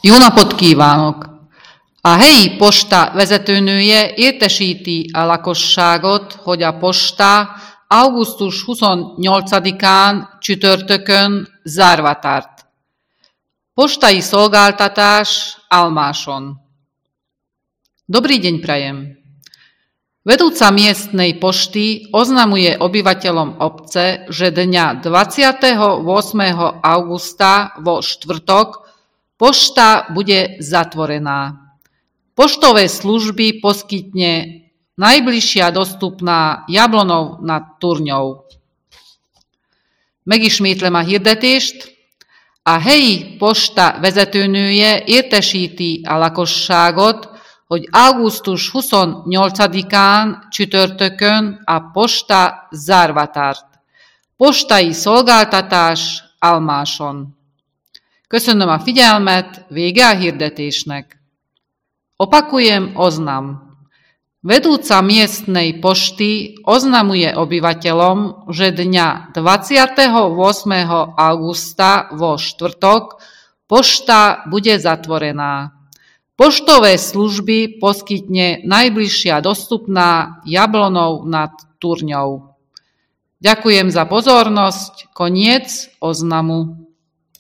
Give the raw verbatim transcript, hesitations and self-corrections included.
Jó napot kívánok! A helyi posta vezetőnője értesíti a lakosságot, hogy a posta augusztus huszonnyolcadikán csütörtökön zárva tart. Postai szolgáltatás Almáson. Dobrý deň prajem. Vedúca miestnej pošty oznamuje obyvateľom obce, že dňa dvadsiateho ôsmeho augusta vo štvrtok pošta bude zatvorená. Poštové služby poskytne najbližšia dostupná Jablonov nad Turňou. Megismétlem a hirdetést. A helyi posta vezetőnője értesíti a lakosságot, hogy augusztus huszonnyolcadikán csütörtökön a posta zárva tart. Postai szolgáltatás Almáson. Köszönöm a figyelmet, vége a hirdetésnek. Opakujem oznam. Vedúca miestnej pošty oznamuje obyvateľom, že dňa dvadsiateho ôsmeho augusta vo štvrtok pošta bude zatvorená. Poštové služby poskytne najbližšia dostupná Jablonov nad Turňou. Ďakujem za pozornosť. Koniec oznamu.